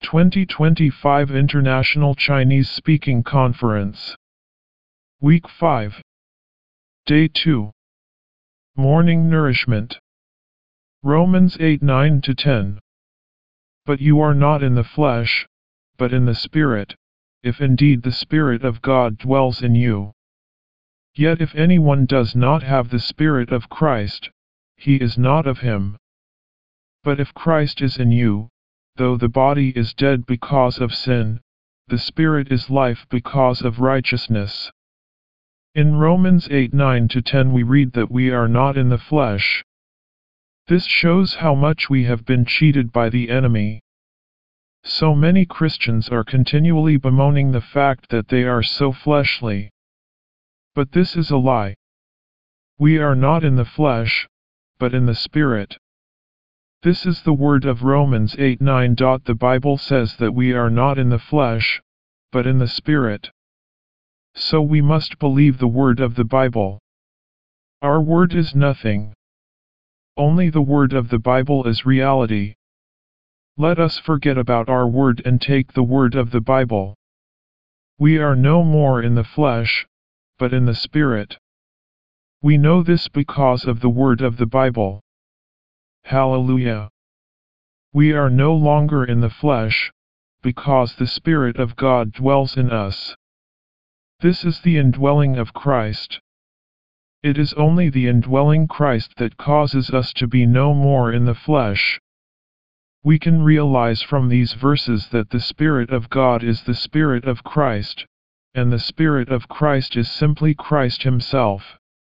2025 International Chinese Speaking Conference. Week 5. Day 2. Morning Nourishment. Romans 8:9-10. But you are not in the flesh, but in the Spirit, if indeed the Spirit of God dwells in you. Yet if anyone does not have the Spirit of Christ, he is not of him. But if Christ is in you, though the body is dead because of sin, the Spirit is life because of righteousness. In Romans 8:9-10 we read that we are not in the flesh. This shows how much we have been cheated by the enemy. So many Christians are continually bemoaning the fact that they are so fleshly. But this is a lie. We are not in the flesh, but in the Spirit. This is the word of Romans 8:9. The Bible says that we are not in the flesh, but in the Spirit. So we must believe the word of the Bible. Our word is nothing. Only the word of the Bible is reality. Let us forget about our word and take the word of the Bible. We are no more in the flesh, but in the Spirit. We know this because of the word of the Bible. Hallelujah. We are no longer in the flesh, because the Spirit of God dwells in us. This is the indwelling of Christ. It is only the indwelling Christ that causes us to be no more in the flesh. We can realize from these verses that the Spirit of God is the Spirit of Christ, and the Spirit of Christ is simply Christ Himself.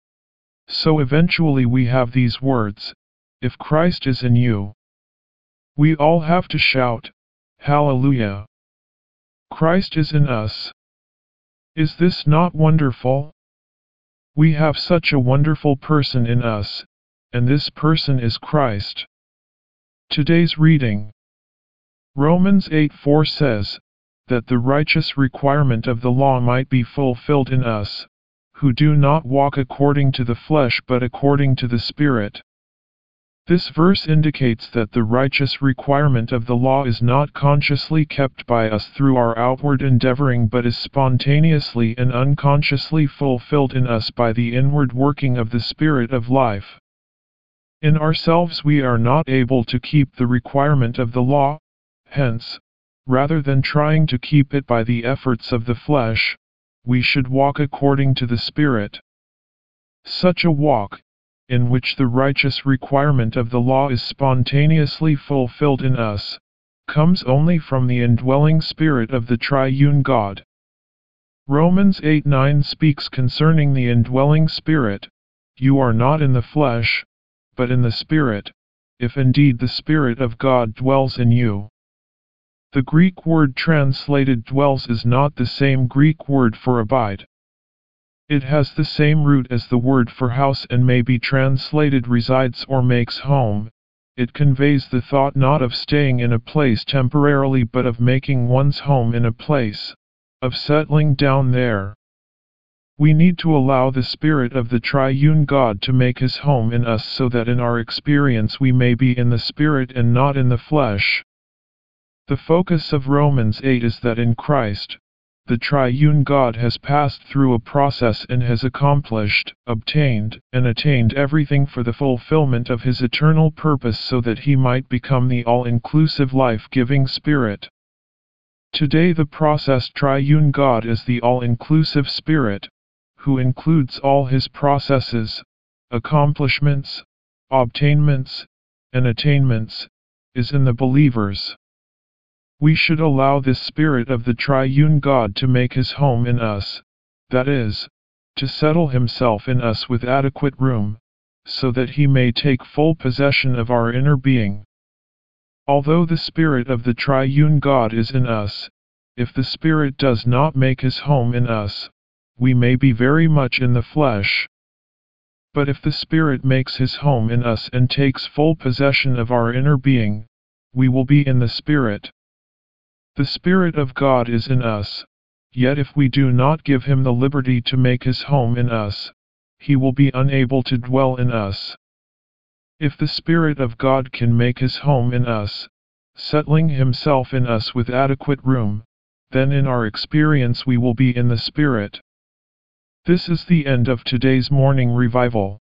So eventually we have these words, if Christ is in you. We all have to shout, Hallelujah! Christ is in us. Is this not wonderful? We have such a wonderful person in us, and this person is Christ. Today's reading. Romans 8:4 says, that the righteous requirement of the law might be fulfilled in us, who do not walk according to the flesh but according to the Spirit. This verse indicates that the righteous requirement of the law is not consciously kept by us through our outward endeavoring but is spontaneously and unconsciously fulfilled in us by the inward working of the Spirit of life. In ourselves we are not able to keep the requirement of the law, hence, rather than trying to keep it by the efforts of the flesh, we should walk according to the Spirit. Such a walk, in which the righteous requirement of the law is spontaneously fulfilled in us, comes only from the indwelling Spirit of the Triune God. Romans 8:9 speaks concerning the indwelling Spirit, you are not in the flesh, but in the Spirit, if indeed the Spirit of God dwells in you. The Greek word translated dwells is not the same Greek word for abide. It has the same root as the word for house and may be translated resides or makes home. It conveys the thought not of staying in a place temporarily but of making one's home in a place, of settling down there. We need to allow the Spirit of the Triune God to make His home in us so that in our experience we may be in the Spirit and not in the flesh. The focus of Romans 8 is that in Christ, the Triune God has passed through a process and has accomplished, obtained, and attained everything for the fulfillment of His eternal purpose so that He might become the all-inclusive life-giving Spirit. Today the processed Triune God is the all-inclusive Spirit, who includes all His processes, accomplishments, obtainments, and attainments, is in the believers. We should allow this Spirit of the Triune God to make His home in us, that is, to settle Himself in us with adequate room, so that He may take full possession of our inner being. Although the Spirit of the Triune God is in us, if the Spirit does not make His home in us, we may be very much in the flesh. But if the Spirit makes His home in us and takes full possession of our inner being, we will be in the Spirit. The Spirit of God is in us, yet if we do not give Him the liberty to make His home in us, He will be unable to dwell in us. If the Spirit of God can make His home in us, settling himself in us with adequate room, then in our experience we will be in the Spirit. This is the end of today's morning revival.